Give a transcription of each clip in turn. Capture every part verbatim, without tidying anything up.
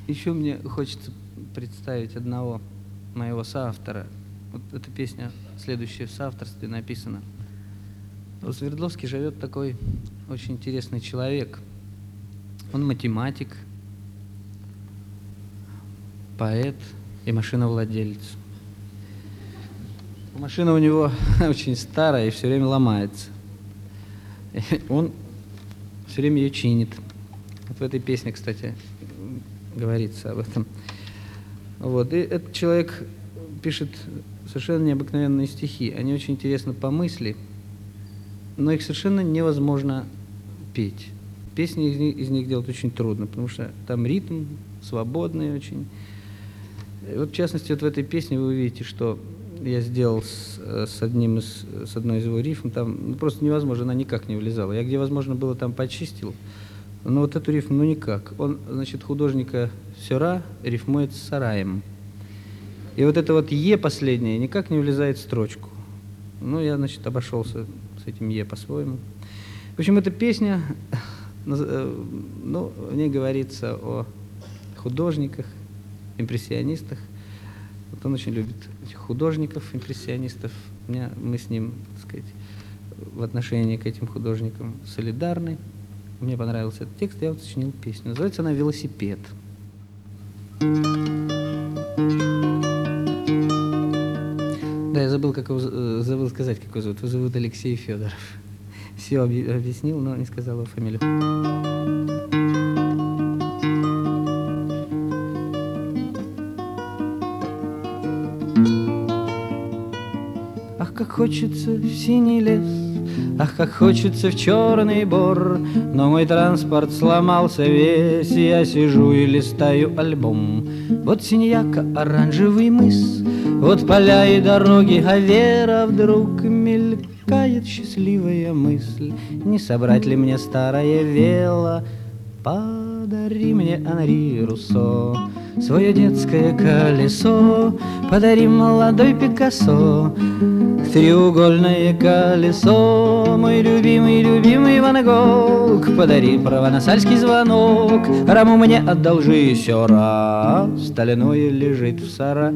Еще мне хочется представить одного моего соавтора. Вот эта песня, следующая в соавторстве написана. В Свердловске живет такой очень интересный человек. Он математик, поэт и машиновладелец. Машина у него очень старая и все время ломается. Он все время ее чинит. Вот в этой песне, кстати, говорится об этом. Вот. И этот человек пишет совершенно необыкновенные стихи. Они очень интересны по мысли, но их совершенно невозможно петь. Песни из них, из них делать очень трудно, потому что там ритм свободный очень. И вот в частности, вот в этой песне вы увидите, что я сделал с, с, одним из, с одной из его рифм, там ну, просто невозможно, она никак не влезала. Я где возможно было, там почистил, но вот эту рифму ну никак. Он, значит, художника Сюра рифмует с сараем. И вот это вот «е» последнее никак не влезает в строчку. Ну, я, значит, обошелся с этим «е» по-своему. В общем, эта песня, ну, в ней говорится о художниках, импрессионистах. Вот он очень любит этих художников, импрессионистов. У меня, мы с ним, так сказать, в отношении к этим художникам солидарны. Мне понравился этот текст, я вот сочинил песню. Называется она «Велосипед». Да, я забыл, как его, забыл сказать, как его зовут. Его зовут Алексей Федоров. Все объяснил, но не сказал его фамилию. Ах, как хочется в синий лес, ах, как хочется в черный бор, но мой транспорт сломался весь, и я сижу и листаю альбом. Вот синьяка, оранжевый мыс, вот поля и дороги, а Вера вдруг мелькает счастливая мысль. Не собрать ли мне старое вело? Подари мне, Анри Руссо, свое детское колесо. Подари, молодой Пикассо, треугольное колесо. Мой любимый, любимый Ван Гог, подари провансальский звонок. Раму мне одолжи, Сюра, стальное лежит в сарае.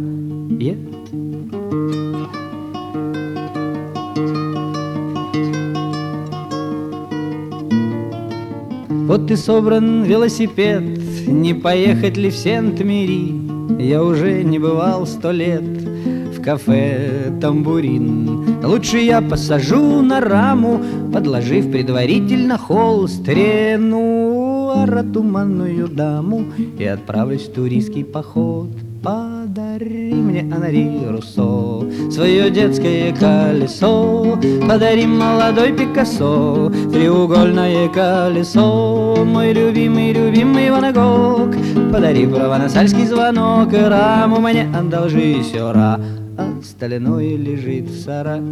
Вот и собран велосипед, не поехать ли в Сент-Мери? Я уже не бывал сто лет в кафе «Тамбурин». Лучше я посажу на раму, подложив предварительно холст, Ренуара туманную даму, и отправлюсь в туристский поход. Подари мне, Анри Руссо, свое детское колесо. Подари, молодой Пикассо, треугольное колесо. Мой любимый, любимый Ван Гог, подари провансальский звонок. Раму мне одолжи, Сюра, а стальное лежит в сарае.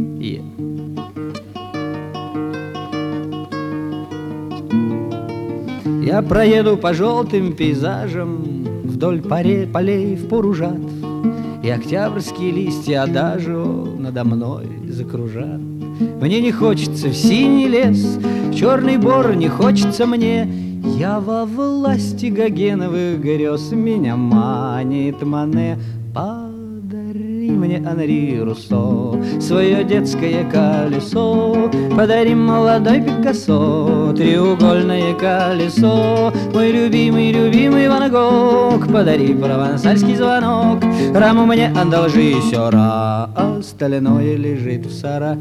Я проеду по желтым пейзажам вдоль полей, полей в пору жат, и октябрьские листья адажио надо мной закружат. Мне не хочется в синий лес, в черный бор не хочется мне. Я во власти Гогеновых грез, меня манит Мане. Подари мне, Анри Руссо, свое детское колесо. Подари, молодой Пикассо, треугольное колесо. Мой любимый, любимый Ван Гог, подари провансальский звонок. Раму мне одолжи, Сюра, а стальное лежит в сарае.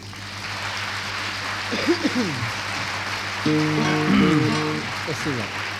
Спасибо.